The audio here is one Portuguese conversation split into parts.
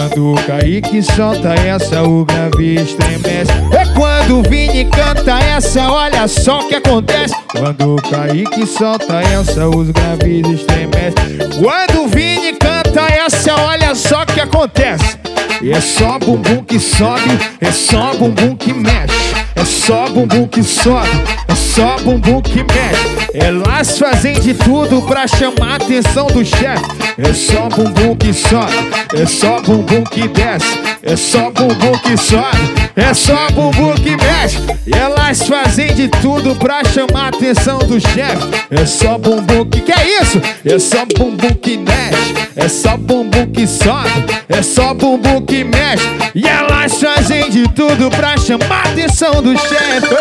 Quando o Kaique solta essa, o grave estremece. É quando o Vini canta essa, olha só o que acontece. Quando o Kaique solta essa, os graves estremecem. Quando o Vini canta essa, olha só o que acontece. E é só bumbum que sobe, é só bumbum que mexe. É só bumbum que sobe, é só bumbum que mexe. Elas fazem de tudo pra chamar a atenção do chefe. É só bumbum que sobe, é só bumbum que desce. É só bumbum que sobe, é só bumbum que mexe. Elas fazem de tudo pra chamar a atenção do chefe. É só bumbum que é isso? É só bumbum que mexe. É só bumbum que sobe, é só bumbum que mexe. E elas fazem de tudo pra chamar a atenção do chefe.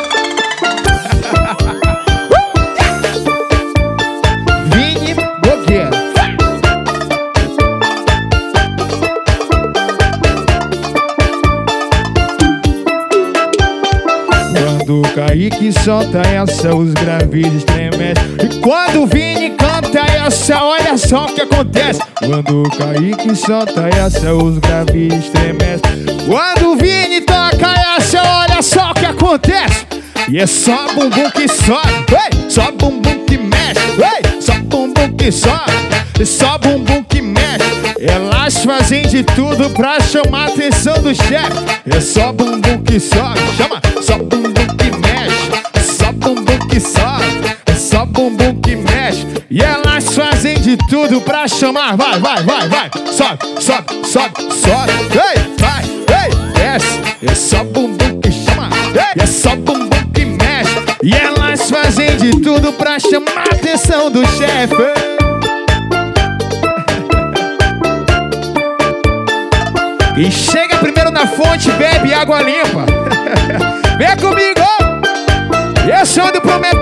Vini Nogueira. Quando o Kaique solta essa, os graves estremecem. E quando o Vini canta essa, olha só o que acontece. Quando o Kaique solta essa, os graves estremecem. Quando o Vini toca essa, olha só o que acontece. E é só bumbum que sobe, ei, só bumbum que mexe, ei, só bumbum que sobe, é só bumbum que mexe. Elas fazem de tudo pra chamar a atenção do chefe. É só bumbum que sobe, chama, só bumbum que mexe. É só bumbum que sobe, é só bumbum que mexe. E elas fazem de tudo pra chamar. Vai, vai, vai, vai, sobe, sobe, sobe, sobe. Ei, vai, ei, desce. É só bumbum que chama, ei, é só bumbum que mexe. E elas fazem de tudo pra chamar a atenção do chefe. E chega primeiro na fonte, bebe água limpa. Vem comigo! Esse é onde prometo